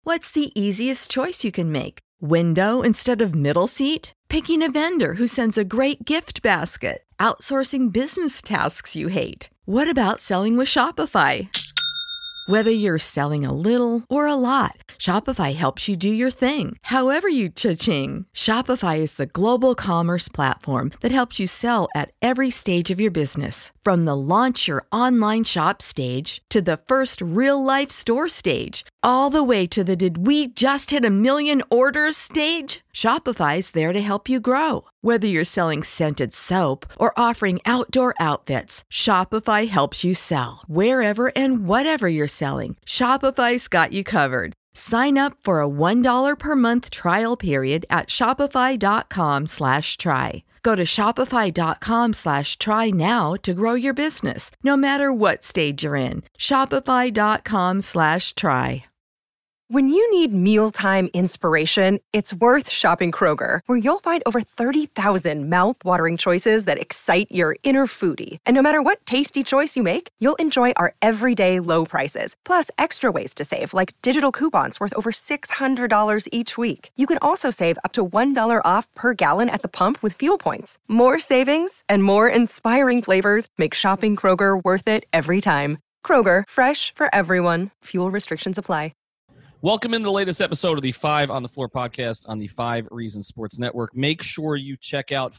What's the easiest choice you can make? Window instead of middle seat? Picking a vendor who sends a great gift basket? Outsourcing business tasks you hate? What about selling with Shopify? Whether you're selling a little or a lot, Shopify helps you do your thing, however you cha-ching. Shopify is the global commerce platform that helps you sell at every stage of your business. From the launch your online shop stage to the first real-life store stage, all the way to the did we just hit a million orders stage. Shopify's there to help you grow. Whether you're selling scented soap or offering outdoor outfits, Shopify helps you sell. Wherever and whatever you're selling, Shopify's got you covered. Sign up for a $1 per month trial period at shopify.com/try. Go to shopify.com/try now to grow your business, no matter what stage you're in. Shopify.com/try. When you need mealtime inspiration, it's worth shopping Kroger, where you'll find over 30,000 mouth-watering choices that excite your inner foodie. And no matter what tasty choice you make, you'll enjoy our everyday low prices, plus extra ways to save, like digital coupons worth over $600 each week. You can also save up to $1 off per gallon at the pump with fuel points. More savings and more inspiring flavors make shopping Kroger worth it every time. Kroger, fresh for everyone. Fuel restrictions apply. Welcome in the latest episode of the Five on the Floor podcast on the 5 Reasons Sports Network. Make sure you check out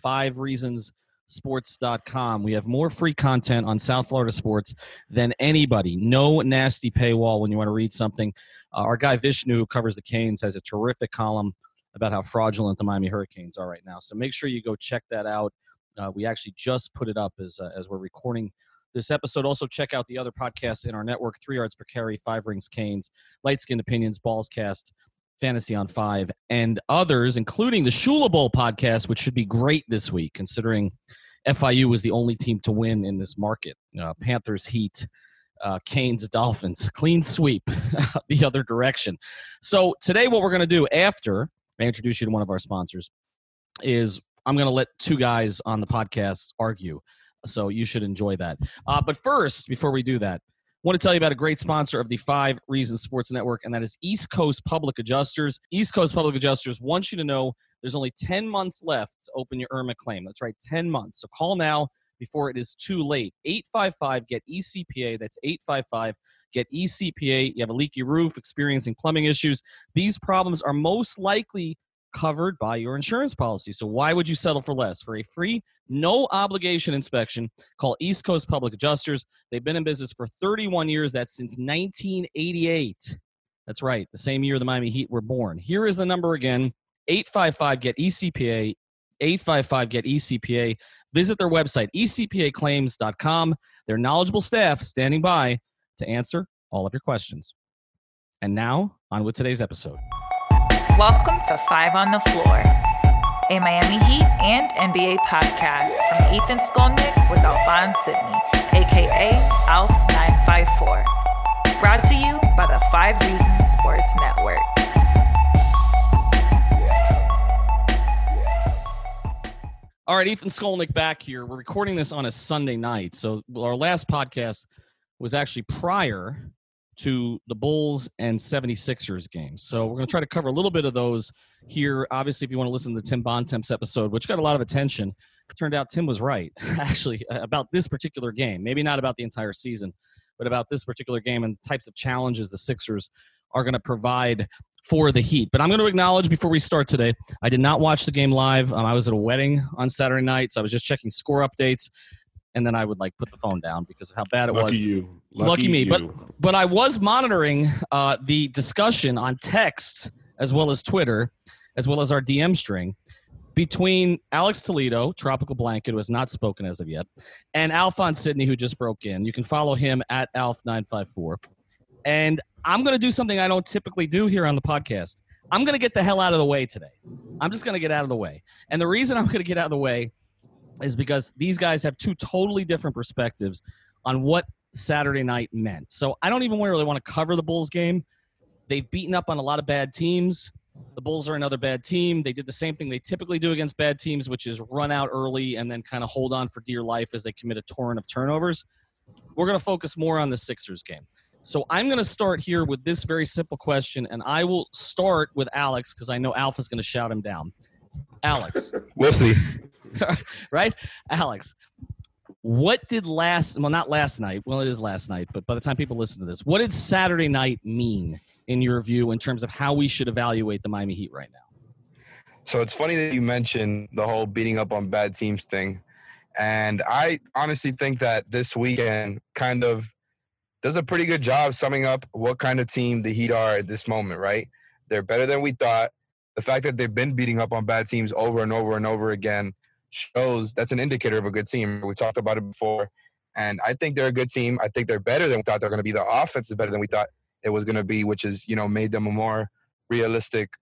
5reasonsports.com. We have more free content on South Florida sports than anybody. No nasty paywall when you want to read something. Our guy Vishnu, who covers the Canes, has a terrific column about how fraudulent the Miami Hurricanes are right now. So make sure you go check that out. We actually just put it up as we're recording this episode. Also, check out the other podcasts in our network: 3 Yards Per Carry, 5 Rings Canes, Light Skinned Opinions, Ballscast, Fantasy on 5, and others, including the Shula Bowl podcast, which should be great this week, considering FIU was the only team to win in this market. Panthers, Heat, Canes, Dolphins. Clean sweep the other direction. So today what we're going to do after I introduce you to one of our sponsors is I'm going to let 2 guys on the podcast argue. So you should enjoy that. But first, before we do that, I want to tell you about a great sponsor of the 5 Reasons Sports Network, and that is East Coast Public Adjusters. East Coast Public Adjusters wants you to know there's only 10 months left to open your IRMA claim. That's right, 10 months. So call now before it is too late. 855-GET-ECPA. That's 855-GET-ECPA. You have a leaky roof, experiencing plumbing issues. These problems are most likely covered by your insurance policy. So why would you settle for less? For a free, no-obligation inspection, call East Coast Public Adjusters. They've been in business for 31 years. That's since 1988. That's right, the same year the Miami Heat were born. Here is the number again, 855-GET-ECPA, 855-GET-ECPA. Visit their website, ecpaclaims.com. Their knowledgeable staff standing by to answer all of your questions. And now, on with today's episode. Welcome to 5 on the Floor, a Miami Heat and NBA podcast from Ethan Skolnick with Alphonse Sidney, a.k.a. Alf954. Brought to you by the 5 Reasons Sports Network. All right, Ethan Skolnick back here. We're recording this on a Sunday night. So our last podcast was actually prior to the Bulls and 76ers games. So we're going to try to cover a little bit of those here. Obviously, if you want to listen to the Tim Bontemps episode, which got a lot of attention, it turned out Tim was right, actually, about this particular game. Maybe not about the entire season, but about this particular game and types of challenges the Sixers are going to provide for the Heat. But I'm going to acknowledge before we start today, I did not watch the game live. I was at a wedding on Saturday night, so I was just checking score updates. And then I would put the phone down because of how bad it was. Lucky me. But I was monitoring the discussion on text as well as Twitter, as well as our DM string, between Alex Toledo, Tropical Blanket, who has not spoken as of yet, and Alphonse Sidney, who just broke in. You can follow him at Alf954. And I'm going to do something I don't typically do here on the podcast. I'm going to get the hell out of the way today. I'm just going to get out of the way. And the reason I'm going to get out of the way is because these guys have 2 totally different perspectives on what Saturday night meant. So I don't even really want to cover the Bulls game. They've beaten up on a lot of bad teams. The Bulls are another bad team. They did the same thing they typically do against bad teams, which is run out early and then kind of hold on for dear life as they commit a torrent of turnovers. We're going to focus more on the Sixers game. So I'm going to start here with this very simple question, and I will start with Alex because I know Alpha's going to shout him down. Alex. We'll see. Right? Alex, what did not last night, well, it is last night, but by the time people listen to this, what did Saturday night mean in your view in terms of how we should evaluate the Miami Heat right now? So it's funny that you mentioned the whole beating up on bad teams thing. And I honestly think that this weekend kind of does a pretty good job summing up what kind of team the Heat are at this moment, right? They're better than we thought. The fact that they've been beating up on bad teams over and over and over again shows that's an indicator of a good team. We talked about it before. And I think they're a good team. I think they're better than we thought they're going to be. The offense is better than we thought it was going to be, which is, made them a more realistic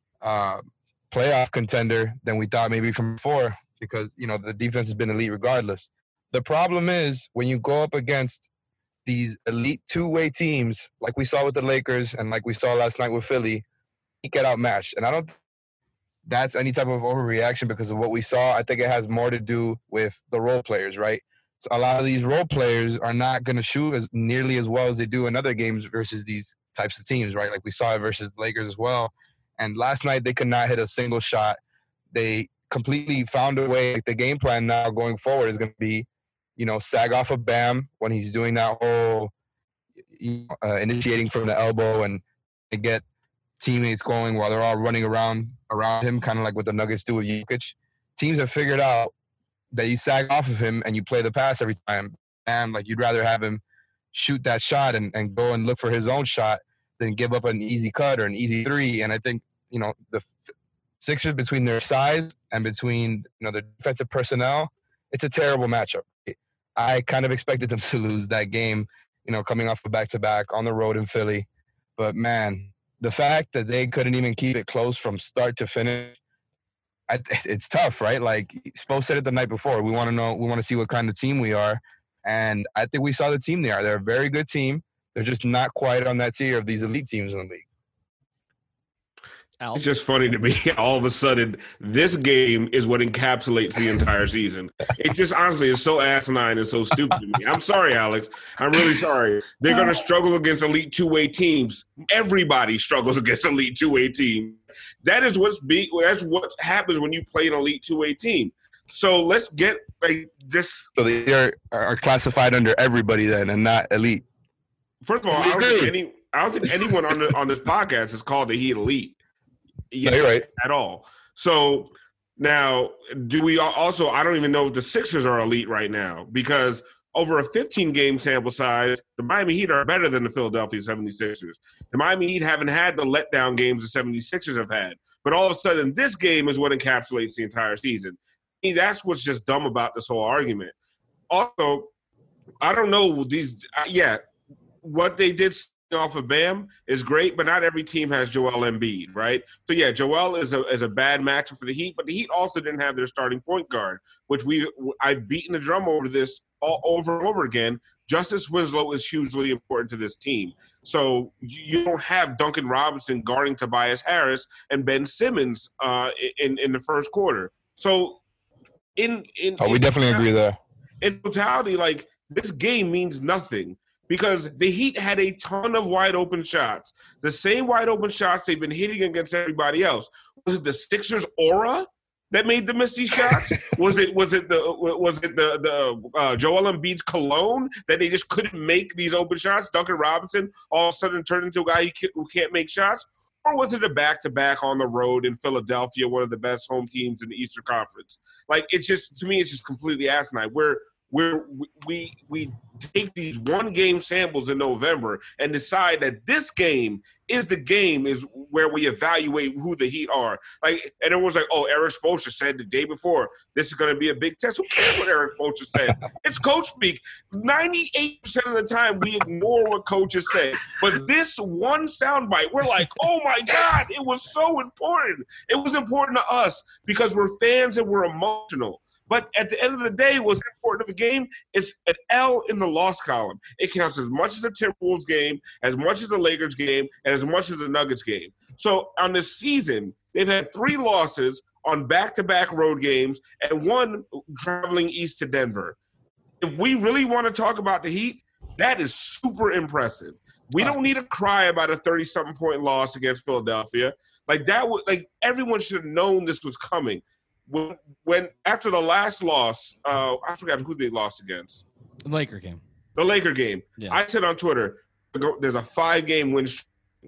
playoff contender than we thought maybe from before because, the defense has been elite regardless. The problem is when you go up against these elite two-way teams like we saw with the Lakers and like we saw last night with Philly, you get outmatched. And I don't think that's any type of overreaction because of what we saw. I think it has more to do with the role players, right? So a lot of these role players are not going to shoot as nearly as well as they do in other games versus these types of teams, right? Like we saw it versus Lakers as well. And last night they could not hit a single shot. They completely found a way. Like the game plan now going forward is going to be, sag off of Bam when he's doing that whole initiating from the elbow and get teammates going while they're all running around him, kind of like what the Nuggets do with Jokic. Teams have figured out that you sag off of him and you play the pass every time. And like you'd rather have him shoot that shot and go and look for his own shot than give up an easy cut or an easy three. And I think, the Sixers between their size and between, the defensive personnel, it's a terrible matchup. I kind of expected them to lose that game, coming off a back-to-back on the road in Philly. But, man, the fact that they couldn't even keep it close from start to finish, it's tough, right? Like, Spo said it the night before. We want to see what kind of team we are. And I think we saw the team they are. They're a very good team. They're just not quite on that tier of these elite teams in the league. It's just funny to me. All of a sudden, this game is what encapsulates the entire season. It just honestly is so asinine and so stupid to me. I'm sorry, Alex. I'm really sorry. They're going to struggle against elite two-way teams. Everybody struggles against elite two-way teams. That's what happens when you play an elite two-way team. So let's get this. So they are classified under everybody then, and not elite. First of all, I don't think anyone on this podcast is called the Heat elite. Yeah, you're right. At all. So now, do we also – I don't even know if the Sixers are elite right now because over a 15-game sample size, the Miami Heat are better than the Philadelphia 76ers. The Miami Heat haven't had the letdown games the 76ers have had. But all of a sudden, this game is what encapsulates the entire season. I mean, that's what's just dumb about this whole argument. Also, I don't know what they did – off of Bam is great, but not every team has Joel Embiid, right? So yeah, Joel is a bad matchup for the Heat, but the Heat also didn't have their starting point guard, which I've beaten the drum over this over and over again. Justice Winslow is hugely important to this team. So you don't have Duncan Robinson guarding Tobias Harris and Ben Simmons in the first quarter. So we definitely agree there. In totality, like this game means nothing. Because the Heat had a ton of wide-open shots. The same wide-open shots they've been hitting against everybody else. Was it the Sixers' aura that made them miss these shots? was it the Joel Embiid's cologne that they just couldn't make these open shots? Duncan Robinson all of a sudden turned into a guy who can't make shots? Or was it a back-to-back on the road in Philadelphia, one of the best home teams in the Eastern Conference? Like, it's just, to me, it's just completely asinine. We take these one-game samples in November and decide that this game is where we evaluate who the Heat are. Like, and everyone's like, oh, Eric Spoelstra said the day before, this is going to be a big test. Who cares what Eric Spoelstra said? It's coach speak. 98% of the time, we ignore what coaches say. But this one soundbite, we're like, oh, my God, it was so important. It was important to us because we're fans and we're emotional. But at the end of the day, what's important to the game is an L in the loss column. It counts as much as the Timberwolves game, as much as the Lakers game, and as much as the Nuggets game. So on this season, they've had 3 losses on back-to-back road games and 1 traveling east to Denver. If we really want to talk about the Heat, that is super impressive. We don't need to cry about a 30-something point loss against Philadelphia. Like that, everyone should have known this was coming. When after the last loss, I forgot who they lost against. The Laker game. The Laker game. Yeah. I said on Twitter, there's a 5-game win streak,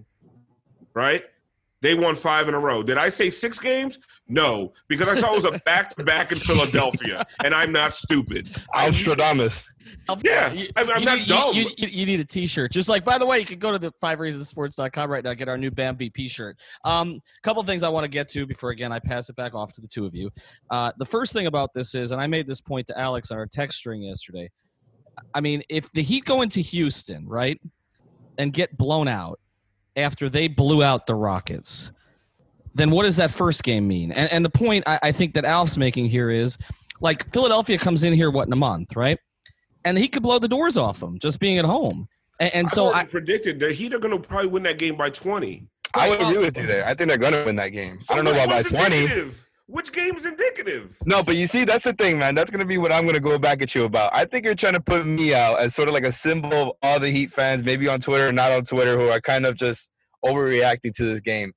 right? They won 5 in a row. Did I say 6 games? No, because I saw it was a back-to-back in Philadelphia, and I'm not stupid. Alstradamus. Yeah, I'm not dumb. You need a T-shirt. Just like, by the way, you can go to the 5reasonsports.com right now and get our new BAM VP shirt. Couple of things I want to get to before, again, I pass it back off to the two of you. The first thing about this is, and I made this point to Alex on our text string yesterday, I mean, if the Heat go into Houston, right, and get blown out after they blew out the Rockets, then what does that first game mean? And the point I think that Alf's making here is, like, Philadelphia comes in here, in a month, right? And he could blow the doors off them just being at home. And so I predicted the Heat are going to probably win that game by 20. I would agree with you there. I think they're going to win that game. So I don't know about by 20. Which game's indicative? No, but you see, that's the thing, man. That's going to be what I'm going to go back at you about. I think you're trying to put me out as sort of like a symbol of all the Heat fans, maybe on Twitter or not on Twitter, who are kind of just overreacting to this game.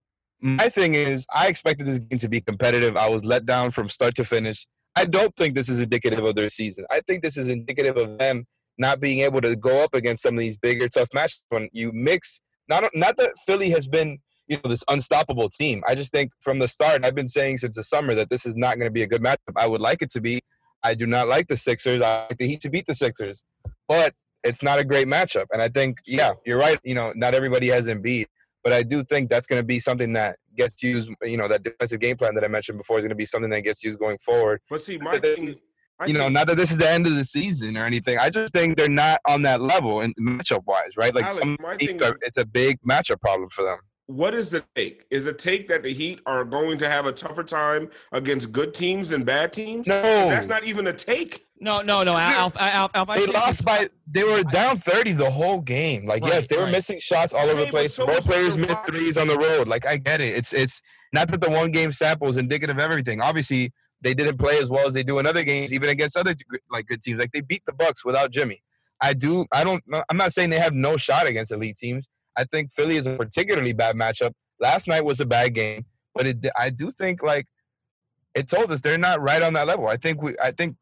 My thing is, I expected this game to be competitive. I was let down from start to finish. I don't think this is indicative of their season. I think this is indicative of them not being able to go up against some of these bigger, tough matches. When you mix, not that Philly has been, this unstoppable team. I just think from the start, I've been saying since the summer that this is not going to be a good matchup. I would like it to be. I do not like the Sixers. I like the Heat to beat the Sixers. But it's not a great matchup. And I think, yeah, you're right. Not everybody has Embiid. But I do think that's going to be something that gets used, that defensive game plan that I mentioned before is going to be something that gets used going forward. But see, my thing is, not that this is the end of the season or anything. I just think they're not on that level in matchup-wise, right? Like, Alex, it's a big matchup problem for them. What is the take? Is the take that the Heat are going to have a tougher time against good teams than bad teams? No. That's not even a take. No. Alf, they were down 30 the whole game. Like, right, yes, they were missing shots all over the place. So more players missed threes on the road. Like, I get it. It's not that the one-game sample is indicative of everything. Obviously, they didn't play as well as they do in other games, even against other good teams. Like, they beat the Bucks without Jimmy. I'm not saying they have no shot against elite teams. I think Philly is a particularly bad matchup. Last night was a bad game, but I do think, like, it told us they're not right on that level. I think. Well,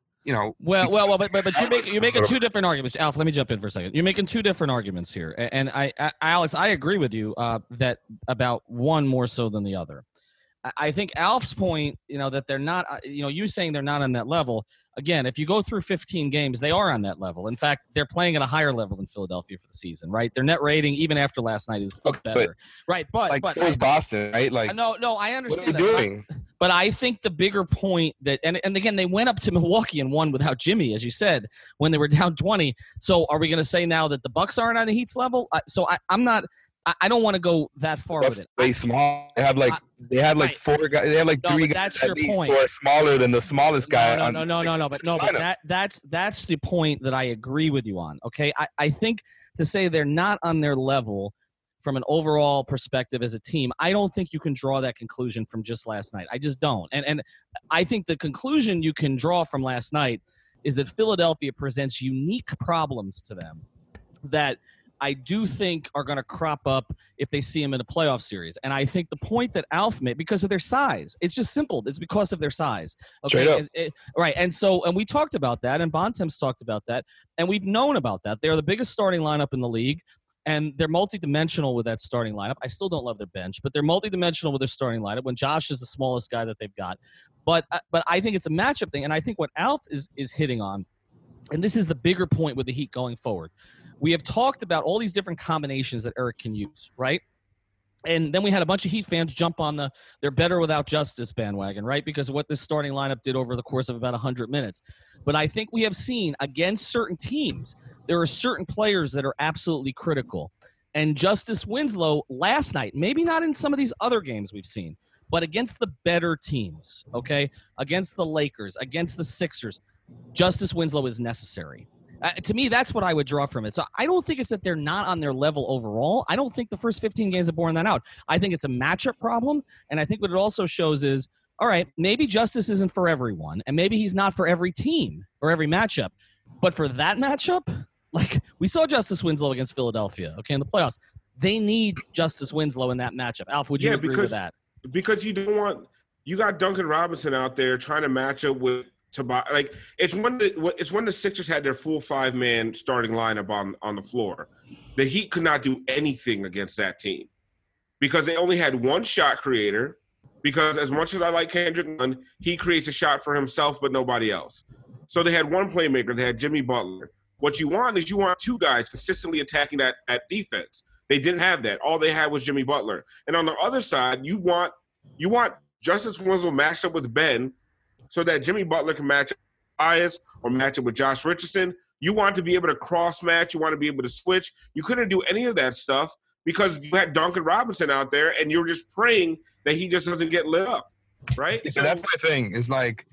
but you're making two different arguments. Alf, let me jump in for a second. You're making two different arguments here, and Alex, I agree with you that about one more so than the other. I think Alf's point, that they're not, you saying they're not on that level. Again, if you go through 15 games, they are on that level. In fact, they're playing at a higher level than Philadelphia for the season, right? Their net rating, even after last night, is still better, right? But so is Boston, right? Like, no, I understand. What are you doing? But I think the bigger point that, and again, they went up to Milwaukee and won without Jimmy, as you said, when they were down 20. So are we going to say now that the Bucks aren't on the Heat's level? I'm not. I don't want to go that far with it. Way small. They have like 4 guys. They have like 3 guys at least who are smaller than the smallest guy. But that's the point that I agree with you on. Okay, I think to say they're not on their level from an overall perspective as a team, I don't think you can draw that conclusion from just last night. I just don't. And I think the conclusion you can draw from last night is that Philadelphia presents unique problems to them that I do think are going to crop up if they see him in a playoff series. And I think the point that Alf made, because of their size, it's just simple. It's because of their size. Okay. Straight up. Right. And we talked about that, and Bontemps talked about that, and we've known about that. They're the biggest starting lineup in the league, and they're multidimensional with that starting lineup. I still don't love their bench, but they're multidimensional with their starting lineup when Josh is the smallest guy that they've got. But I think it's a matchup thing, and I think what Alf is hitting on, and this is the bigger point with the Heat going forward. We have talked about all these different combinations that Eric can use, right? And then we had a bunch of Heat fans jump on they're better without Justice bandwagon, right? Because of what this starting lineup did over the course of about 100 minutes. But I think we have seen against certain teams, there are certain players that are absolutely critical. And Justice Winslow last night, maybe not in some of these other games we've seen, but against the better teams, okay? Against the Lakers, against the Sixers, Justice Winslow is necessary. To me, that's what I would draw from it. So I don't think it's that they're not on their level overall. I don't think the first 15 games have borne that out. I think it's a matchup problem, and I think what it also shows is, all right, maybe Justice isn't for everyone, and maybe he's not for every team or every matchup. But for that matchup, Like, we saw Justice Winslow against Philadelphia, okay, in the playoffs. They need Justice Winslow in that matchup. Alf, would you agree with that? Because you don't want – you got Duncan Robinson out there trying to match up with Tobias. Like, it's when the Sixers had their full five-man starting lineup on the floor. The Heat could not do anything against that team because they only had one shot creator. Because as much as I like Kendrick Nunn, he creates a shot for himself but nobody else. So they had one playmaker. They had Jimmy Butler. What you want is you want two guys consistently attacking that defense. They didn't have that. All they had was Jimmy Butler. And on the other side, you want Justice Winslow matched up with Ben so that Jimmy Butler can match up with Tobias or match up with Josh Richardson. You want to be able to cross-match. You want to be able to switch. You couldn't do any of that stuff because you had Duncan Robinson out there and you were just praying that he just doesn't get lit up, right? So that's my thing. It's like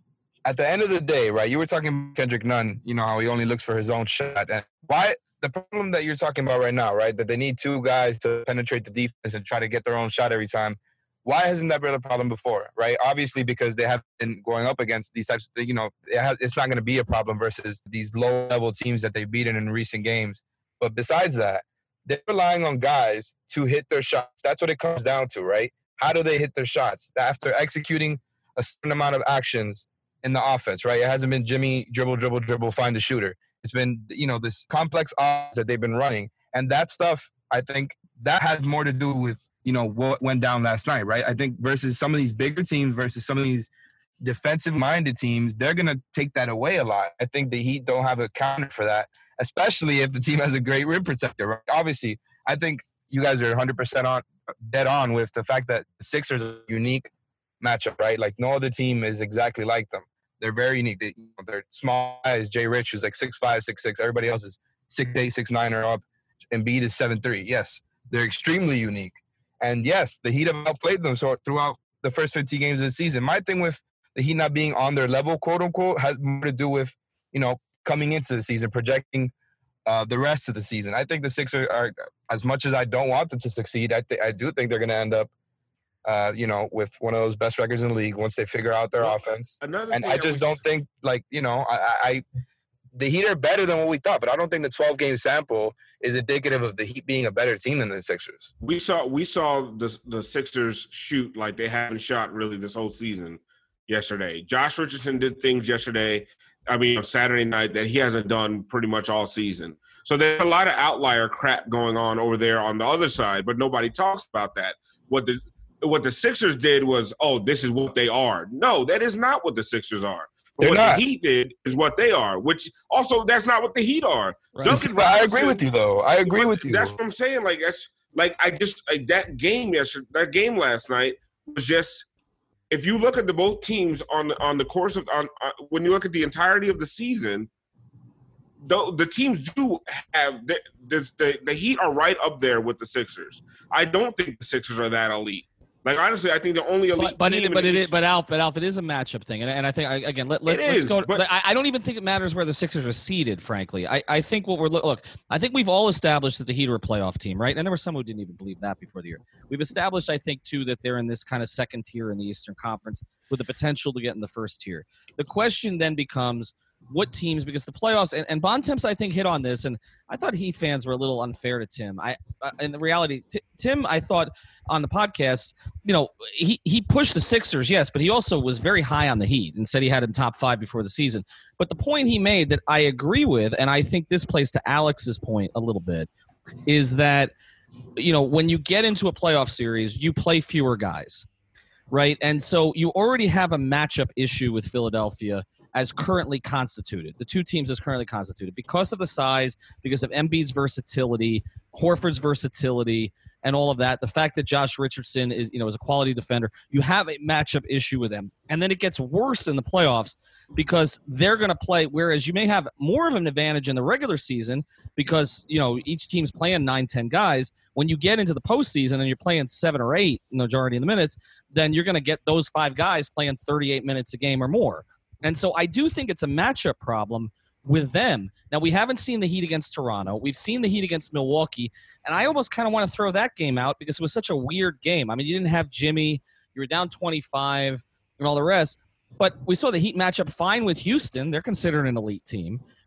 at the end of the day, right, you were talking about Kendrick Nunn, you know, how he only looks for his own shot. And why the problem that you're talking about right now, right, that they need two guys to penetrate the defense and try to get their own shot every time. Why hasn't that been a problem before, right? Obviously, because they have been going up against these types of things. You know, it's not going to be a problem versus these low-level teams that they've beaten in recent games. But besides that, they're relying on guys to hit their shots. That's what it comes down to, right? How do they hit their shots? After executing a certain amount of actions in the offense, right? It hasn't been Jimmy dribble, find a shooter. It's been, you know, this complex offense that they've been running. And that stuff, I think, that has more to do with, you know, what went down last night, right? I think versus some of these bigger teams, versus some of these defensive-minded teams, they're going to take that away a lot. I think the Heat don't have a counter for that, especially if the team has a great rim protector, right? Obviously, I think you guys are 100% dead on with the fact that the Sixers are a unique matchup, right? Like, no other team is exactly like them. They're very unique. They're small guys. Jay Rich, who's like 6'5", 6'6". Everybody else is 6'8", 6'9", or up. Embiid is 7'3". Yes, they're extremely unique. And yes, the Heat have outplayed them throughout the first 15 games of the season. My thing with the Heat not being on their level, quote unquote, has more to do with, you know, coming into the season, projecting the rest of the season. I think the Sixers are, as much as I don't want them to succeed, I do think they're going to end up, you know, with one of those best records in the league once they figure out their offense. And I just don't think, like, you know, the Heat are better than what we thought, but I don't think the 12-game sample is indicative of the Heat being a better team than the Sixers. We saw the Sixers shoot like they haven't shot really this whole season yesterday. Josh Richardson did things yesterday, on Saturday night, that he hasn't done pretty much all season. So there's a lot of outlier crap going on over there on the other side, but nobody talks about that. What the Sixers did was, oh, this is what they are. No, that is not what the Sixers are. But the Heat did is what they are, which also that's not what the Heat are. Right. I agree with you, though. I agree with you. That's what I'm saying. Like, that's like that game last night was just. If you look at both teams on the course of when you look at the entirety of the season, the teams do have the Heat are right up there with the Sixers. I don't think the Sixers are that elite. Like, honestly, I think the only elite team. But Alf, it is a matchup thing, and I think let's go. But I don't even think it matters where the Sixers are seated. Frankly, I think what I think we've all established that the Heat are a playoff team, right? And there were some who didn't even believe that before the year. We've established, I think, too, that they're in this kind of second tier in the Eastern Conference with the potential to get in the first tier. The question then becomes, what teams, because the playoffs, and Bontemps, I think, hit on this, and I thought Heat fans were a little unfair to Tim. In the reality, Tim, I thought on the podcast, you know, he pushed the Sixers, yes, but he also was very high on the Heat and said he had him top 5 before the season. But the point he made that I agree with, and I think this plays to Alex's point a little bit, is that, you know, when you get into a playoff series, you play fewer guys, right? And so you already have a matchup issue with Philadelphia as currently constituted. The two teams as currently constituted because of the size, because of Embiid's versatility, Horford's versatility, and all of that. The fact that Josh Richardson is a quality defender. You have a matchup issue with them. And then it gets worse in the playoffs because they're going to play, whereas you may have more of an advantage in the regular season because, you know, each team's playing 9-10 guys. When you get into the postseason and you're playing 7 or 8 majority of the minutes, then you're going to get those 5 guys playing 38 minutes a game or more. And so I do think it's a matchup problem with them. Now, we haven't seen the Heat against Toronto. We've seen the Heat against Milwaukee. And I almost kind of want to throw that game out because it was such a weird game. I mean, you didn't have Jimmy. You were down 25 and all the rest. But we saw the Heat match up fine with Houston. They're considered an elite team.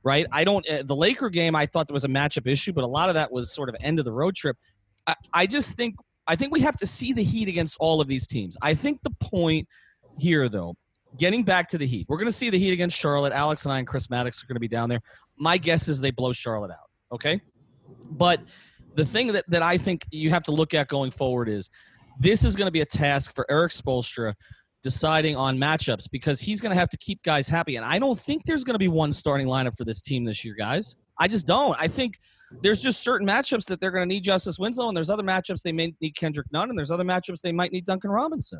right? I don't. The Laker game, I thought there was a matchup issue, but a lot of that was sort of end of the road trip. I think we have to see the Heat against all of these teams. I think the point here, though, getting back to the Heat, we're going to see the Heat against Charlotte. Alex and I and Chris Maddox are going to be down there. My guess is they blow Charlotte out, okay? But the thing that I think you have to look at going forward is this is going to be a task for Erik Spoelstra deciding on matchups because he's going to have to keep guys happy. And I don't think there's going to be one starting lineup for this team this year, guys. I just don't. I think there's just certain matchups that they're going to need Justice Winslow, and there's other matchups they may need Kendrick Nunn, and there's other matchups they might need Duncan Robinson.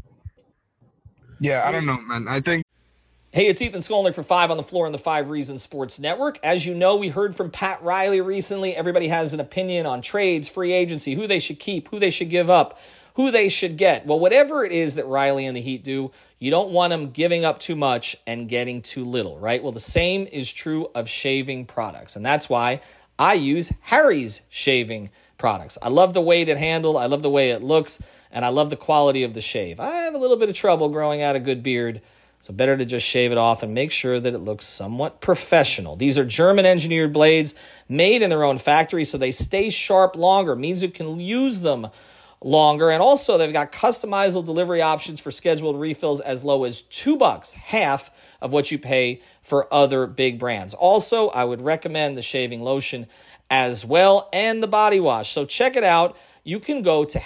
Yeah, I don't know, man. I think. Hey, it's Ethan Skolnick for 5 on the Floor on the 5 Reasons Sports Network. As you know, we heard from Pat Riley recently. Everybody has an opinion on trades, free agency, who they should keep, who they should give up, who they should get. Well, whatever it is that Riley and the Heat do, you don't want them giving up too much and getting too little, right? Well, the same is true of shaving products, and that's why I use Harry's shaving products. I love the weight it handles, I love the way it looks, and I love the quality of the shave. I have a little bit of trouble growing out a good beard, so better to just shave it off and make sure that it looks somewhat professional. These are German-engineered blades made in their own factory, so they stay sharp longer. Means you can use them longer. And also, they've got customizable delivery options for scheduled refills as low as $2, half of what you pay for other big brands. Also, I would recommend the shaving lotion as well and the body wash. So check it out. You can go to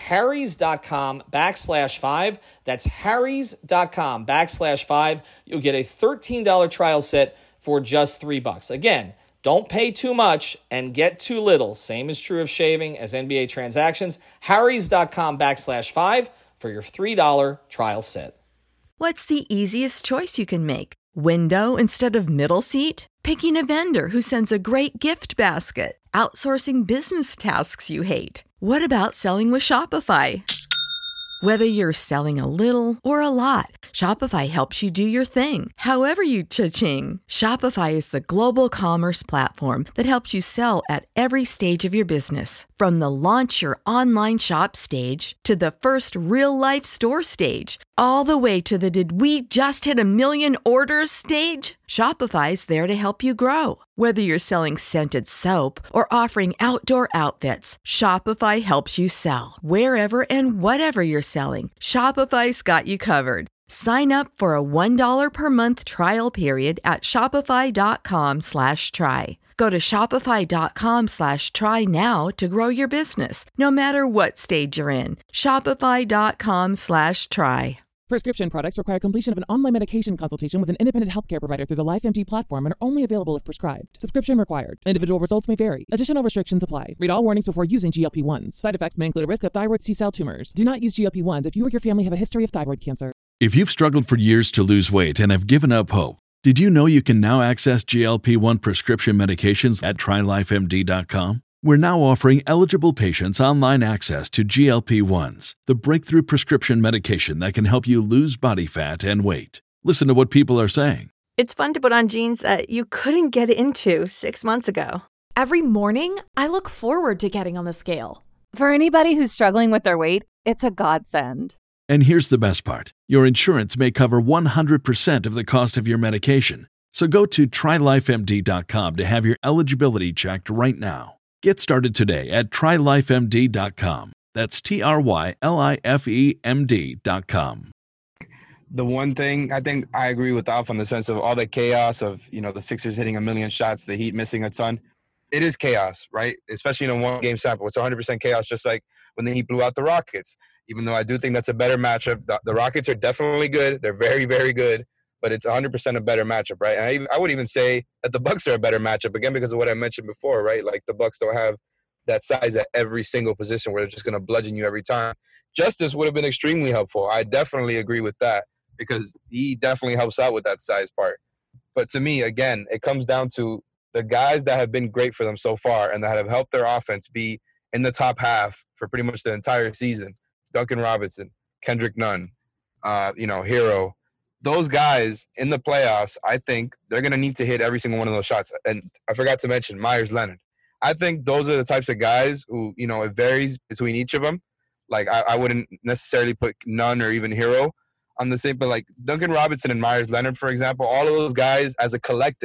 harrys.com/5. That's harrys.com/5. You'll get a $13 trial set for just $3. Again, don't pay too much and get too little. Same is true of shaving as NBA transactions. harrys.com/5 for your $3 trial set. What's the easiest choice you can make? Window instead of middle seat? Picking a vendor who sends a great gift basket? Outsourcing business tasks you hate? What about selling with Shopify? Whether you're selling a little or a lot, Shopify helps you do your thing, however you cha-ching. Shopify is the global commerce platform that helps you sell at every stage of your business. From the launch your online shop stage to the first real-life store stage, all the way to the did we just hit a million orders stage. Shopify's there to help you grow. Whether you're selling scented soap or offering outdoor outfits, Shopify helps you sell. Wherever and whatever you're selling, Shopify's got you covered. Sign up for a $1 per month trial period at shopify.com/try. Go to shopify.com/try now to grow your business, no matter what stage you're in. Shopify.com/try. Prescription products require completion of an online medication consultation with an independent healthcare provider through the LifeMD platform and are only available if prescribed. Subscription required. Individual results may vary. Additional restrictions apply. Read all warnings before using GLP-1s. Side effects may include a risk of thyroid C-cell tumors. Do not use GLP-1s if you or your family have a history of thyroid cancer. If you've struggled for years to lose weight and have given up hope, did you know you can now access GLP-1 prescription medications at TryLifeMD.com? We're now offering eligible patients online access to GLP-1s, the breakthrough prescription medication that can help you lose body fat and weight. Listen to what people are saying. It's fun to put on jeans that you couldn't get into 6 months ago. Every morning, I look forward to getting on the scale. For anybody who's struggling with their weight, it's a godsend. And here's the best part. Your insurance may cover 100% of the cost of your medication. So go to TryLifeMD.com to have your eligibility checked right now. Get started today at TryLifeMD.com. That's TryLifeMD.com. The one thing I think I agree with Alf on the sense of all the chaos of, the Sixers hitting a million shots, the Heat missing a ton. It is chaos, right? Especially in a one-game sample. It's 100% chaos, just like when the Heat blew out the Rockets. Even though I do think that's a better matchup. The Rockets are definitely good. They're very, very good. But it's 100% a better matchup, right? And I would even say that the Bucks are a better matchup, again, because of what I mentioned before, right? Like, the Bucks don't have that size at every single position where they're just going to bludgeon you every time. Justice would have been extremely helpful. I definitely agree with that because he definitely helps out with that size part. But to me, again, it comes down to the guys that have been great for them so far and that have helped their offense be in the top half for pretty much the entire season. Duncan Robinson, Kendrick Nunn, Hero. Those guys in the playoffs, I think they're going to need to hit every single one of those shots. And I forgot to mention Myers Leonard. I think those are the types of guys who, it varies between each of them. Like, I wouldn't necessarily put Nunn or even Hero on the same, but like Duncan Robinson and Myers Leonard, for example, all of those guys as a collective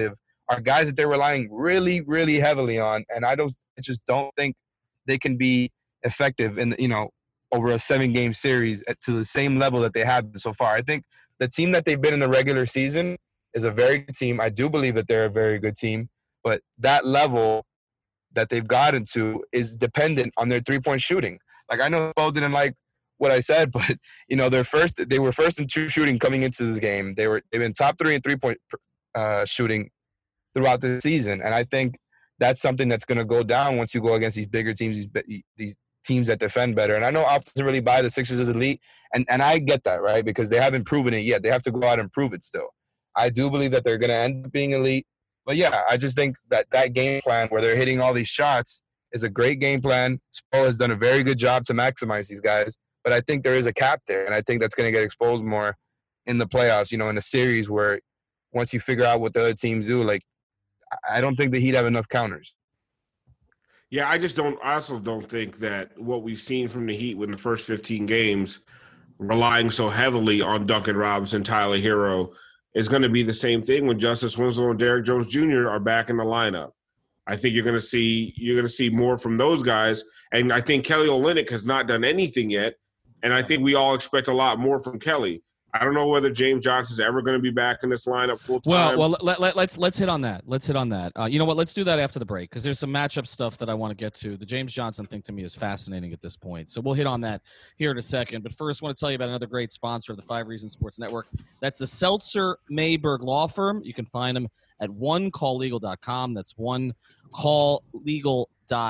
are guys that they're relying really, really heavily on, and I just don't think they can be effective in over a 7-game series to the same level that they have so far. I think the team that they've been in the regular season is a very good team. I do believe that they're a very good team, but that level that they've gotten to is dependent on their three-point shooting. Like, I know Bo didn't like what I said, but they were first in true shooting coming into this game. They've been top 3 in three-point shooting throughout the season, and I think that's something that's going to go down once you go against these bigger teams, these teams that defend better. And I know Alf doesn't really buy the Sixers as elite, and I get that, right? Because they haven't proven it yet. They have to go out and prove it still. I do believe that they're going to end up being elite. But, yeah, I just think that game plan where they're hitting all these shots is a great game plan. Spo has done a very good job to maximize these guys. But I think there is a cap there, and I think that's going to get exposed more in the playoffs, in a series where once you figure out what the other teams do, like, I don't think the Heat have enough counters. Yeah, I also don't think that what we've seen from the Heat in the first 15 games, relying so heavily on Duncan Robinson, Tyler Hero, is going to be the same thing when Justice Winslow and Derrick Jones Jr. are back in the lineup. I think you're going to see more from those guys, and I think Kelly Olynyk has not done anything yet, and I think we all expect a lot more from Kelly. I don't know whether James Johnson's ever going to be back in this lineup full time. Well, let's hit on that. You know what? Let's do that after the break because there's some matchup stuff that I want to get to. The James Johnson thing to me is fascinating at this point, so we'll hit on that here in a second. But first, I want to tell you about another great sponsor of the 5 Reasons Sports Network. That's the Seltzer Mayberg Law Firm. You can find them at onecalllegal.com. That's onecalllegal.com.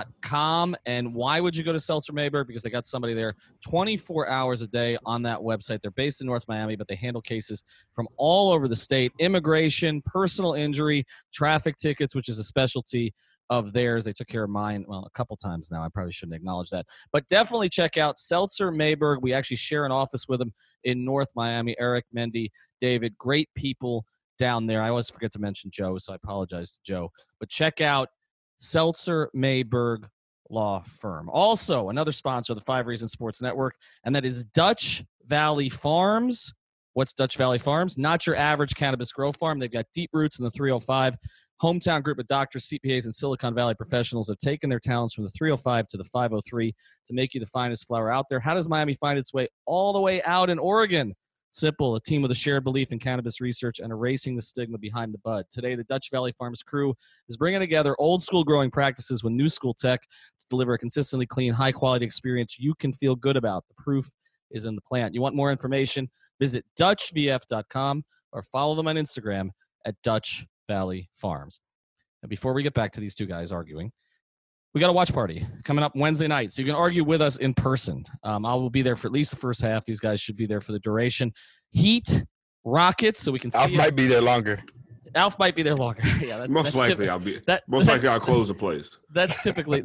And why would you go to Seltzer Mayberg? Because they got somebody there 24 hours a day on that website. They're based in North Miami, but they handle cases from all over the state: immigration, personal injury, traffic tickets, which is a specialty of theirs. They took care of mine, a couple times now. I probably shouldn't acknowledge that. But definitely check out Seltzer Mayberg. We actually share an office with them in North Miami. Eric, Mendy, David, great people down there. I always forget to mention Joe, so I apologize to Joe. But check out Seltzer Mayberg Law Firm. Also, another sponsor of the 5 Reasons Sports Network, and that is Dutch Valley Farms. What's Dutch Valley Farms? Not your average cannabis grow farm. They've got deep roots in the 305. Hometown group of doctors, CPAs, and Silicon Valley professionals have taken their talents from the 305 to the 503 to make you the finest flower out there. How does Miami find its way all the way out in Oregon? Simple, a team with a shared belief in cannabis research and erasing the stigma behind the bud. Today, the Dutch Valley Farms crew is bringing together old-school growing practices with new-school tech to deliver a consistently clean, high-quality experience you can feel good about. The proof is in the plant. You want more information? Visit DutchVF.com or follow them on Instagram at Dutch Valley Farms. And before we get back to these two guys arguing, we got a watch party coming up Wednesday night, so you can argue with us in person. I will be there for at least the first half. These guys should be there for the duration. Heat, Rockets, so we can see. Alf might be there longer. Alf might be there longer. Yeah, that's most likely. I'll be. Most likely, I'll close the place. That's typically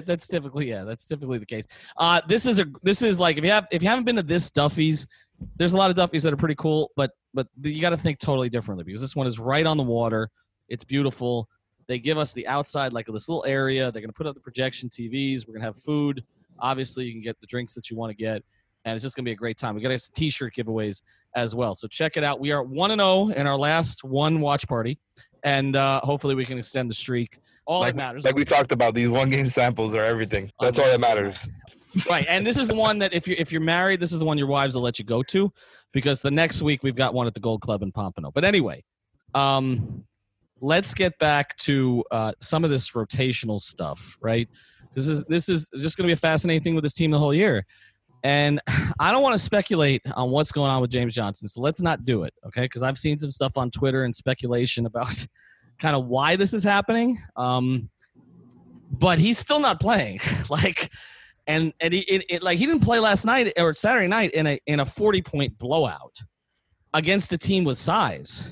the case. This is like if you haven't been to this Duffy's, there's a lot of Duffy's that are pretty cool, but you got to think totally differently because this one is right on the water. It's beautiful. They give us the outside, like this little area. They're going to put up the projection TVs. We're going to have food. Obviously, you can get the drinks that you want to get, and it's just going to be a great time. We got some T-shirt giveaways as well, so check it out. We are 1-0 in our last one watch party, and hopefully we can extend the streak. All that matters. Like we talked about, these one-game samples are everything. That's all that matters. Right, and this is the one that if you're married, this is the one your wives will let you go to, because the next week we've got one at the Gold Club in Pompano. But anyway, let's get back to some of this rotational stuff, right? This is just going to be a fascinating thing with this team the whole year. And I don't want to speculate on what's going on with James Johnson, so let's not do it, okay? Because I've seen some stuff on Twitter and speculation about kind of why this is happening. But he's still not playing. And he didn't play last night or Saturday night in a 40-point blowout against a team with size.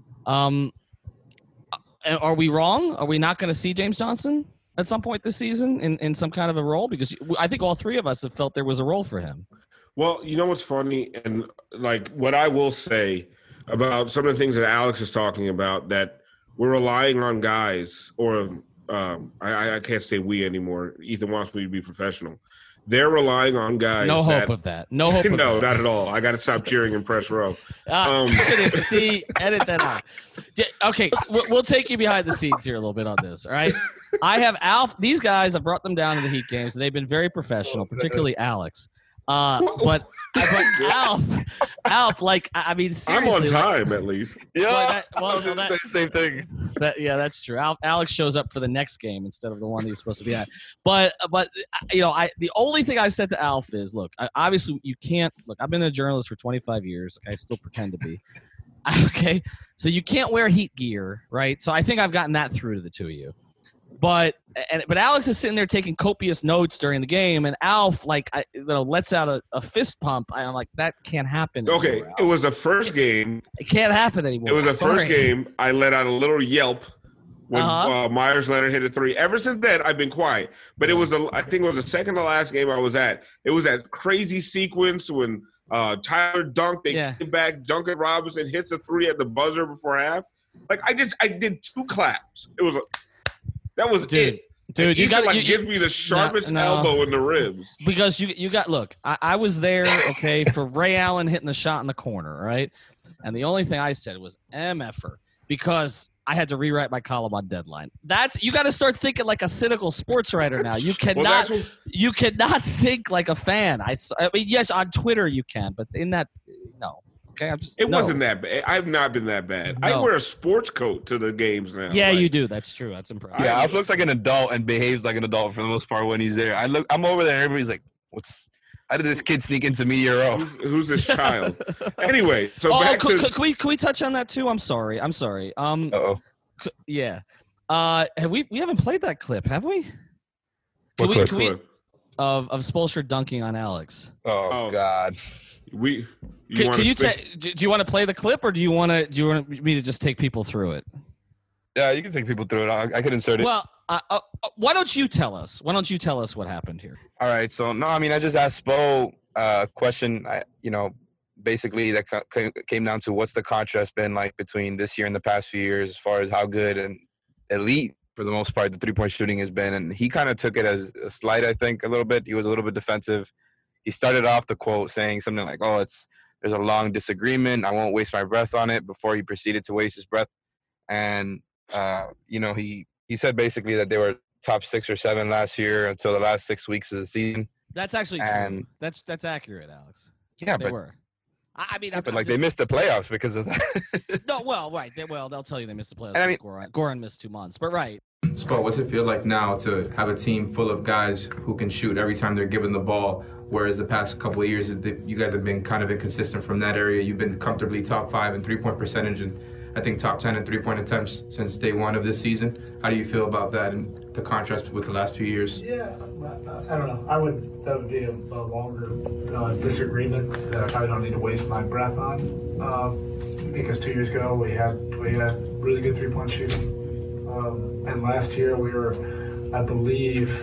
Are we wrong? Are we not going to see James Johnson at some point this season in some kind of a role? Because I think all three of us have felt there was a role for him. Well, you know what's funny? And what I will say about some of the things that Alex is talking about, that we're relying on guys, or I can't say we anymore. Ethan wants me to be professional. they're relying on guys. No hope of that. No hope. No, not at all. I got to stop cheering in press row. See, edit that out. Okay, we'll take you behind the scenes here a little bit on this. All right, I have Alf. These guys, I brought them down to the Heat games, and they've been very professional, particularly Alex. But Alf, like, I mean, seriously, I'm on time at least. Yeah, same thing. That's true. Alex shows up for the next game instead of the one that he's supposed to be at. But you know, the only thing I've said to Alf is, look, obviously you can't look. I've been a journalist for 25 years. I still pretend to be. Okay, so you can't wear Heat gear, right? So I think I've gotten that through to the two of you. But Alex is sitting there taking copious notes during the game, and Alf lets out a fist pump. I'm like, that can't happen anymore, Okay, Alf. it was the first game. It can't happen anymore. It was the first game. I let out a little yelp when Myers Leonard hit a three. Ever since then, I've been quiet. But I think it was the second to last game I was at. It was that crazy sequence when Tyler dunked. They came back. Duncan Robinson hits a three at the buzzer before half. Like I did two claps. It was that was it. Dude, you gives me the sharpest elbow in the ribs. Because you got look, I was there, okay, for Ray Allen hitting the shot in the corner, right? And the only thing I said was MFer because I had to rewrite my column on Deadline. You got to start thinking like a cynical sports writer now. You cannot you cannot think like a fan. I mean, yes, on Twitter you can, but in that no. Okay, wasn't that bad. I've not been that bad. No. I wear a sports coat to the games now. Yeah, you do. That's true. That's impressive. Yeah, Alf looks like an adult and behaves like an adult for the most part when he's there. I'm over there and everybody's like, how did this kid sneak into Media Row? Who's this child? Anyway, so can we touch on that too? I'm sorry. Yeah. Have we haven't played that clip, have we? What clip? Of Spoelstra dunking on Alex. Oh. God. Do you want to play the clip, or do you want me to just take people through it? Yeah, you can take people through it. I could insert it. Well, why don't you tell us? Why don't you tell us what happened here? All right. So I just asked Spo a question. Basically that came down to what's the contrast been like between this year and the past few years, as far as how good and elite for the most part the 3-point shooting has been, and he kind of took it as a slight. I think a little bit. He was a little bit defensive. He started off the quote saying something like, there's a long disagreement. I won't waste my breath on it, before he proceeded to waste his breath. And, he said basically that they were top 6 or 7 last year until the last 6 weeks of the season. That's actually true. That's accurate, Alex. Yeah, they were. I mean, they missed the playoffs because of that. No, well, right. They'll tell you they missed the playoffs. Goran missed 2 months, but right. Spo, what's it feel like now to have a team full of guys who can shoot every time they're given the ball? Whereas the past couple of years, you guys have been kind of inconsistent from that area. You've been comfortably top 5 in 3-point percentage, and I think top 10 in 3-point attempts since day one of this season. How do you feel about that and the contrast with the last few years? Yeah, I don't know. That would be a longer disagreement that I probably don't need to waste my breath on. Because 2 years ago we had really good 3-point shooting, and last year we were, I believe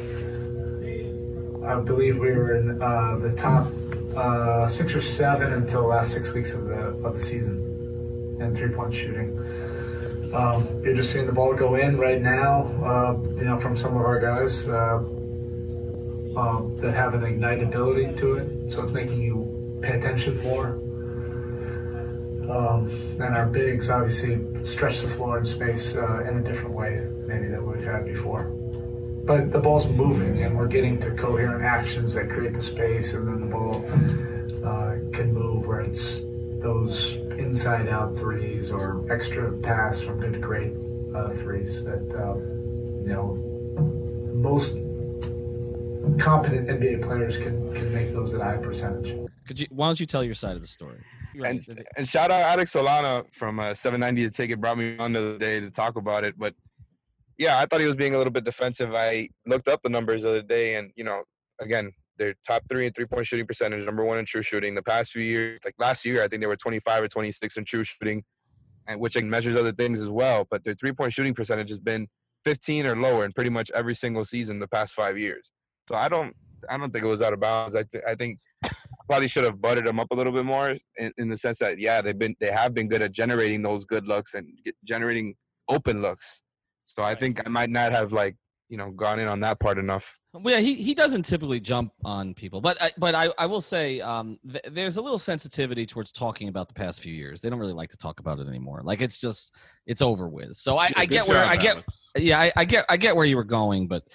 we were in the top 6 or 7 until the last 6 weeks of the season in 3-point shooting. You're just seeing the ball go in right now, from some of our guys that have an ignitability to it. So it's making you pay attention more. And our bigs obviously stretch the floor in space in a different way maybe than we've had before. But the ball's moving, and we're getting to coherent actions that create the space, and then the ball can move where it's those inside-out threes or extra pass from good to great threes that most competent NBA players can make those at a high percentage. Why don't you tell your side of the story? And shout out Alex Solana from 790 The Ticket, brought me on the other day to talk about it, but. Yeah, I thought he was being a little bit defensive. I looked up the numbers the other day, and, again, they're top 3 in 3-point shooting percentage, number 1 in true shooting. The past few years, like last year, I think they were 25 or 26 in true shooting, and which measures other things as well. But their 3-point shooting percentage has been 15 or lower in pretty much every single season the past 5 years. So I don't think it was out of bounds. I think probably should have butted them up a little bit more in the sense that, they have been good at generating those good looks and generating open looks. So I think I might not have gone in on that part enough. Well, yeah, he doesn't typically jump on people, but I will say there's a little sensitivity towards talking about the past few years. They don't really like to talk about it anymore. Like it's over with. So I get where I get where you were going, but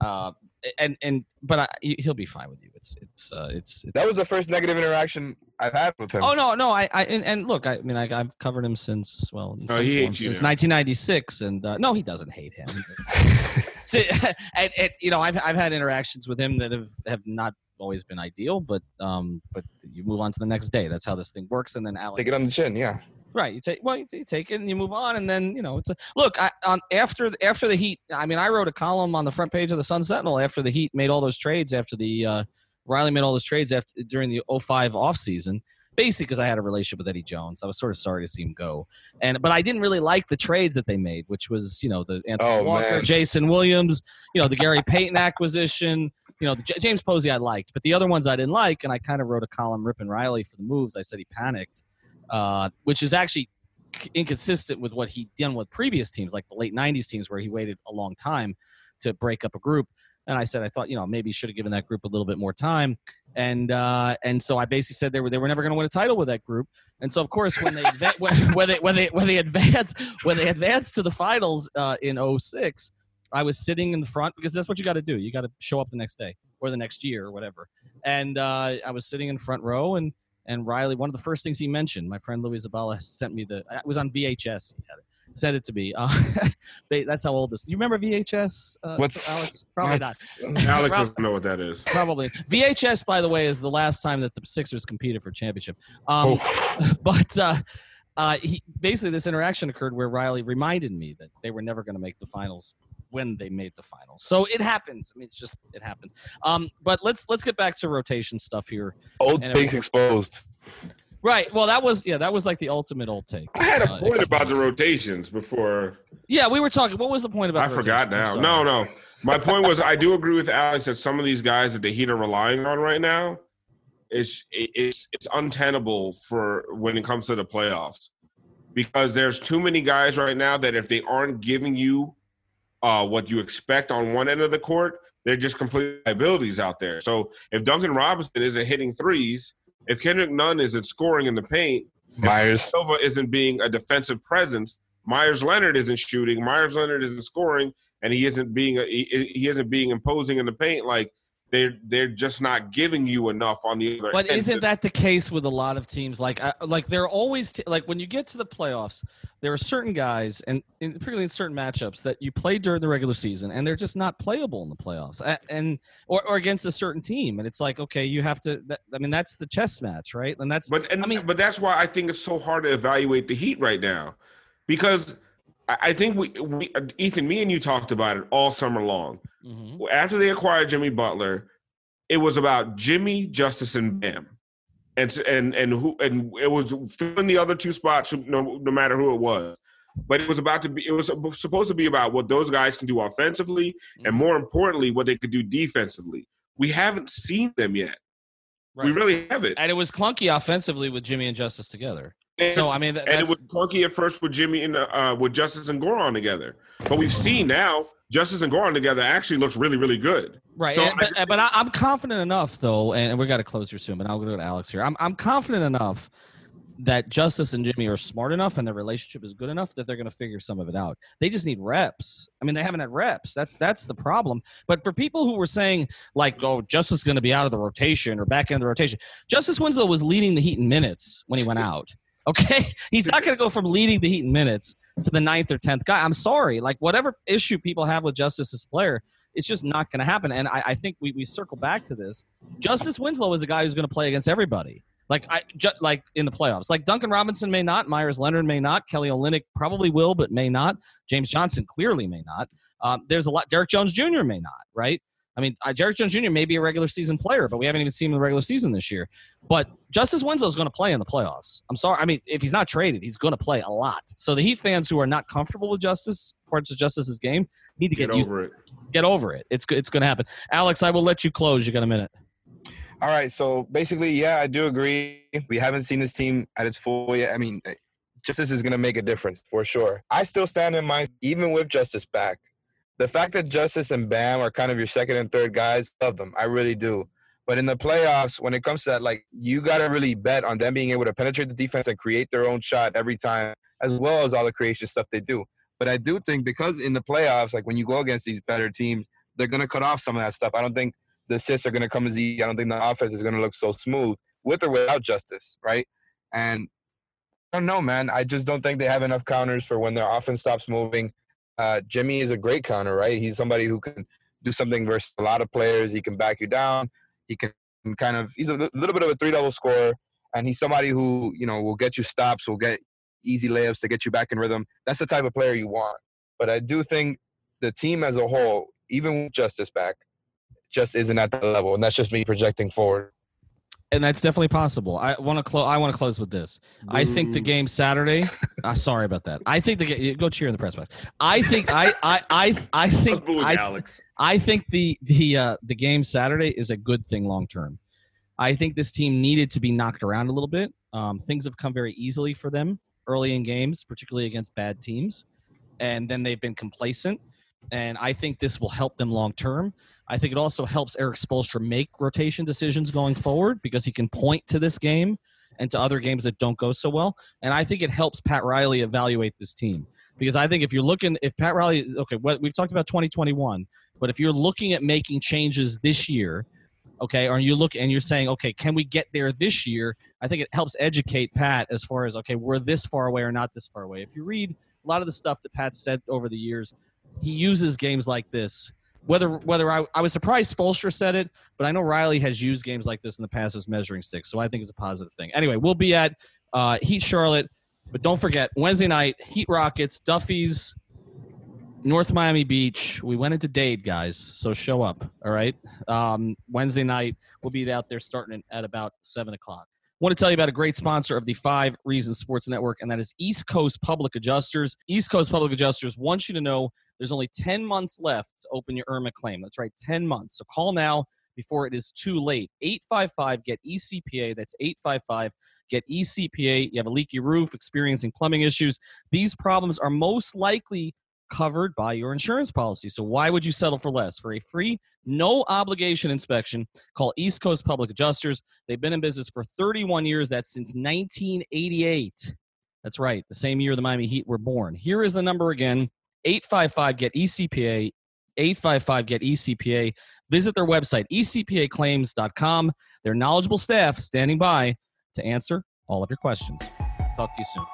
he'll be fine with you. It's that was the first negative interaction I've had with him. Oh no, and look, I mean, I've covered him since since 1996, and no, he doesn't hate him. So, and I've had interactions with him that have not always been ideal, but you move on to the next day. That's how this thing works, and then Alex take it on the chin, yeah. Right, you take it and you move on, and then after the Heat. I mean, I wrote a column on the front page of the Sun Sentinel after the Heat made all those trades after the Riley made all those trades during the 2005 offseason. Basically, because I had a relationship with Eddie Jones, I was sort of sorry to see him go, but I didn't really like the trades that they made, which was the Anthony Walker, Jason Williams, the Gary Payton acquisition, the James Posey I liked, but the other ones I didn't like, and I kind of wrote a column ripping Riley for the moves. I said he panicked, which is actually inconsistent with what he'd done with previous teams, like the late '90s teams, where he waited a long time to break up a group. And I said, I thought, maybe he should have given that group a little bit more time. And so I basically said they were never going to win a title with that group. And so, of course, when they advanced to the finals in 2006, I was sitting in the front, because that's what you got to do. You got to show up the next day or the next year or whatever. And I was sitting in front row, and Riley, one of the first things he mentioned, my friend Louis Zabala sent me it was on VHS. He had it. Sent it to me. That's how old this. You remember VHS? Alex? Probably not. Alex doesn't know what that is. Probably. VHS, by the way, is the last time that the Sixers competed for a championship. But basically this interaction occurred where Riley reminded me that they were never going to make the finals when they made the finals. So it happens. I mean, it happens. But let's get back to rotation stuff here. Old takes exposed. Right. Well, that was like the ultimate old take. I had a point about the rotations before. Yeah, we were talking. What was the point about? I forgot now. No. My point was, I do agree with Alex that some of these guys that the Heat are relying on right now, it's untenable for when it comes to the playoffs, because there's too many guys right now that if they aren't giving you what you expect on one end of the court, they're just complete liabilities out there. So if Duncan Robinson isn't hitting threes, if Kendrick Nunn isn't scoring in the paint, Myers Silva isn't being a defensive presence, Myers Leonard isn't shooting, Myers Leonard isn't scoring, and he isn't being imposing in the paint, like they're just not giving you enough on the other end. But isn't that the case with a lot of teams? Like they're always like when you get to the playoffs, there are certain guys, and particularly in certain matchups, that you play during the regular season, and they're just not playable in the playoffs, or against a certain team, and it's like, okay, you have to. That's the chess match, right? And that's. But that's why I think it's so hard to evaluate the Heat right now, because I think we Ethan, me and you talked about it all summer long. Mm-hmm. After they acquired Jimmy Butler, it was about Jimmy, Justice, and Bam, and it was filling the other two spots no matter who it was. But it was supposed to be about what those guys can do offensively, mm-hmm. and more importantly, what they could do defensively. We haven't seen them yet. Right. We really haven't. And it was clunky offensively with Jimmy and Justice together. And it was clunky at first with Jimmy and with Justice and Goran together. But we've seen now Justice and Goran together actually looks really, really good. Right. So but I'm confident enough, though, and we got to close here soon, but I'll go to Alex here. I'm confident enough that Justice and Jimmy are smart enough and their relationship is good enough that they're going to figure some of it out. They just need reps. I mean, they haven't had reps. That's the problem. But for people who were saying, like, oh, Justice is going to be out of the rotation or back end of the rotation, Justice Winslow was leading the Heat in minutes when he went out. Okay? He's not going to go from leading the Heat in minutes to the 9th or 10th guy. I'm sorry. Like, whatever issue people have with Justice as a player, it's just not going to happen. And I think we circle back to this. Justice Winslow is a guy who's going to play against everybody. Like in the playoffs. Like Duncan Robinson may not, Myers Leonard may not, Kelly Olynyk probably will, but may not. James Johnson clearly may not. There's a lot. Derek Jones Jr. may not, right? I mean, Derek Jones Jr. may be a regular season player, but we haven't even seen him in the regular season this year. But Justice Winslow is going to play in the playoffs. I'm sorry. I mean, if he's not traded, he's going to play a lot. So the Heat fans who are not comfortable with Justice, parts of Justice's game, need to get over it. Get over it. It's going to happen. Alex, I will let you close. You got a minute. All right. So basically, yeah, I do agree. We haven't seen this team at its full yet. I mean, Justice is going to make a difference for sure. I still stand in mind, even with Justice back, the fact that Justice and Bam are kind of your second and third guys, love them. I really do. But in the playoffs, when it comes to that, like, you got to really bet on them being able to penetrate the defense and create their own shot every time, as well as all the creation stuff they do. But I do think because in the playoffs, like when you go against these better teams, they're going to cut off some of that stuff. I don't think the assists are going to come as easy. I don't think the offense is going to look so smooth with or without Justice, right? And I don't know, man. I just don't think they have enough counters for when their offense stops moving. Jimmy is a great counter, right? He's somebody who can do something versus a lot of players. He can back you down. He can he's a little bit of a 3-level scorer, and he's somebody who, will get you stops, will get easy layups to get you back in rhythm. That's the type of player you want. But I do think the team as a whole, even with Justice back, just isn't at that level, and that's just me projecting forward. And that's definitely possible. I want to close with this. I think the game Saturday. Sorry about that. I think go cheer in the press box. I think the game Saturday is a good thing long term. I think this team needed to be knocked around a little bit. Things have come very easily for them early in games, particularly against bad teams, and then they've been complacent. And I think this will help them long term. I think it also helps Erik Spoelstra make rotation decisions going forward because he can point to this game and to other games that don't go so well. And I think it helps Pat Riley evaluate this team because I think if Pat Riley, we've talked about 2021, but if you're looking at making changes this year, okay, or you're saying, okay, can we get there this year? I think it helps educate Pat as far as, okay, we're this far away or not this far away. If you read a lot of the stuff that Pat said over the years, he uses games like this. Whether I was surprised Spoelstra said it, but I know Riley has used games like this in the past as measuring sticks, so I think it's a positive thing. Anyway, we'll be at Heat Charlotte, but don't forget, Wednesday night, Heat Rockets, Duffy's, North Miami Beach. We went into Dade, guys, so show up, all right? Wednesday night, we'll be out there starting at about 7 o'clock. I want to tell you about a great sponsor of the 5 Reasons Sports Network, and that is East Coast Public Adjusters. East Coast Public Adjusters wants you to know there's only 10 months left to open your IRMA claim. That's right, 10 months. So call now before it is too late. 855-GET-ECPA. That's 855-GET-ECPA. You have a leaky roof, experiencing plumbing issues. These problems are most likely covered by your insurance policy. So why would you settle for less? For a free, no-obligation inspection, call East Coast Public Adjusters. They've been in business for 31 years. That's since 1988. That's right, the same year the Miami Heat were born. Here is the number again. 855-GET-ECPA, 855-GET-ECPA. Visit their website, ecpaclaims.com. Their knowledgeable staff standing by to answer all of your questions. Talk to you soon.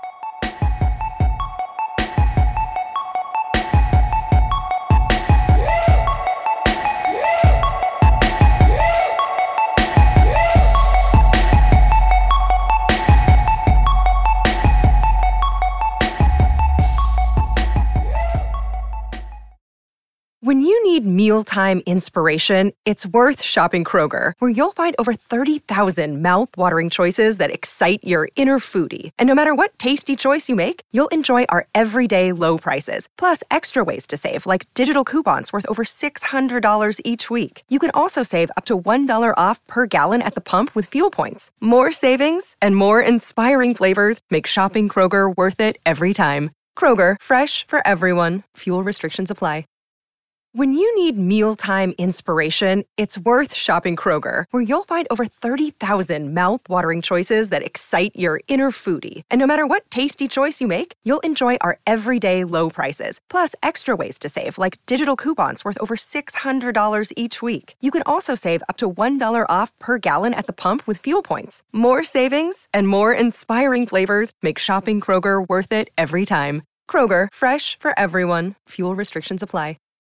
When you need mealtime inspiration, it's worth shopping Kroger, where you'll find over 30,000 mouth-watering choices that excite your inner foodie. And no matter what tasty choice you make, you'll enjoy our everyday low prices, plus extra ways to save, like digital coupons worth over $600 each week. You can also save up to $1 off per gallon at the pump with fuel points. More savings and more inspiring flavors make shopping Kroger worth it every time. Kroger, fresh for everyone. Fuel restrictions apply. When you need mealtime inspiration, it's worth shopping Kroger, where you'll find over 30,000 mouth-watering choices that excite your inner foodie. And no matter what tasty choice you make, you'll enjoy our everyday low prices, plus extra ways to save, like digital coupons worth over $600 each week. You can also save up to $1 off per gallon at the pump with fuel points. More savings and more inspiring flavors make shopping Kroger worth it every time. Kroger, fresh for everyone. Fuel restrictions apply.